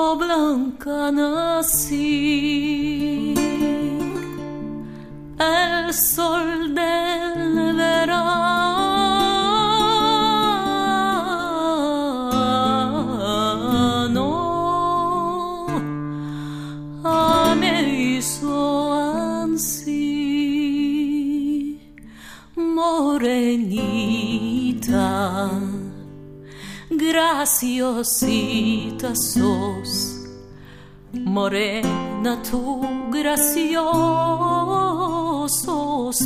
blanca nací, el sol del verano me hizo ansí, morenita, graciosita sos, morena tú, graciosos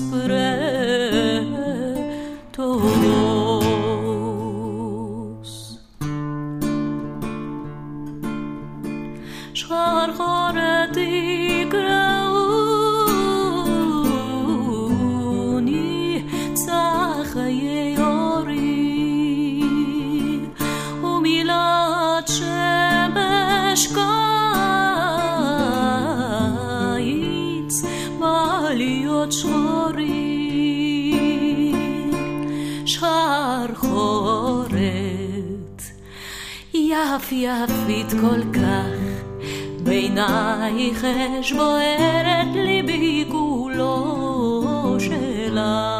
pretos. Şarkırdı grauni tzahaye yori umilat shemesh kayitz baliot shorim שחרחורת יפית כל כך בעינייך בוערת ליבי כולו שלך